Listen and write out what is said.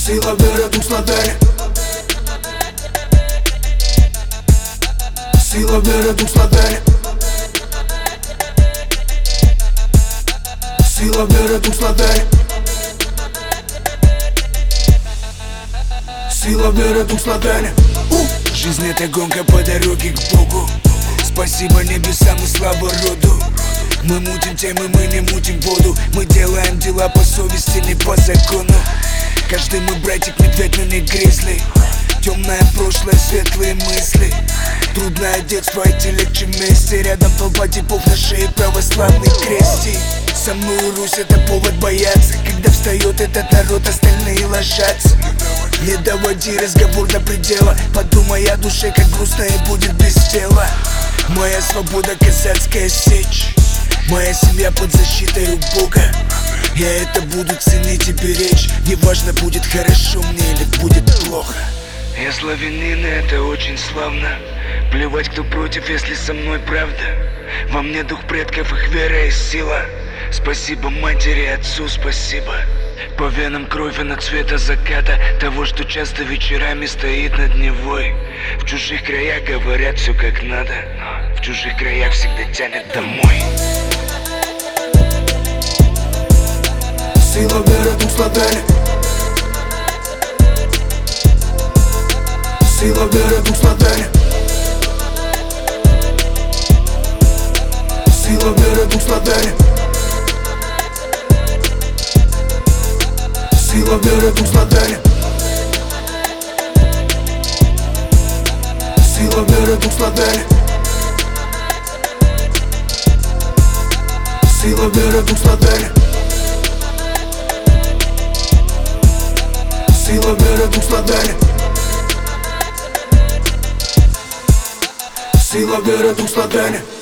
Sila vera дух Сладене. Sila vera дух Сладене. Sila vera дух Сладене. Sila vera дух Сладене. Жизнь — это гонка по дороге к Богу. Спасибо небесам и слава роду. Мы мутим темы, мы не мутим воду. Мы делаем дела по совести, не по закону. Каждый мой братик медведь, но не гризли. Темное прошлое, светлые мысли. Трудное детство, идти легче вместе. Рядом толпа типов, на шее православный крестик. Со мной Русь — это повод бояться. Когда встает этот народ, остальные ложатся. Не доводи разговор до предела. Подумай о душе, как грустно и будет без тела. Моя свобода — казацкая сечь. Моя семья под защитой у Бога. Я это буду ценить и беречь. Неважно, будет хорошо мне или будет плохо. Я славянин, и это очень славно. Плевать, кто против, если со мной правда. Во мне дух предков, их вера и сила. Спасибо матери и отцу, спасибо. По венам кровь, она цвета заката. Того, что часто вечерами стоит над Невой. В чужих краях говорят все как надо, но в чужих краях всегда тянет домой. Sila vera дух Сладене. Sila vera дух Сладене. Sila vera дух Сладене. Sila vera дух Сладене. Sila vera дух Сладене. Sila vera дух Сладене. Sila vera дух Сладене. Sila vera дух Сладене.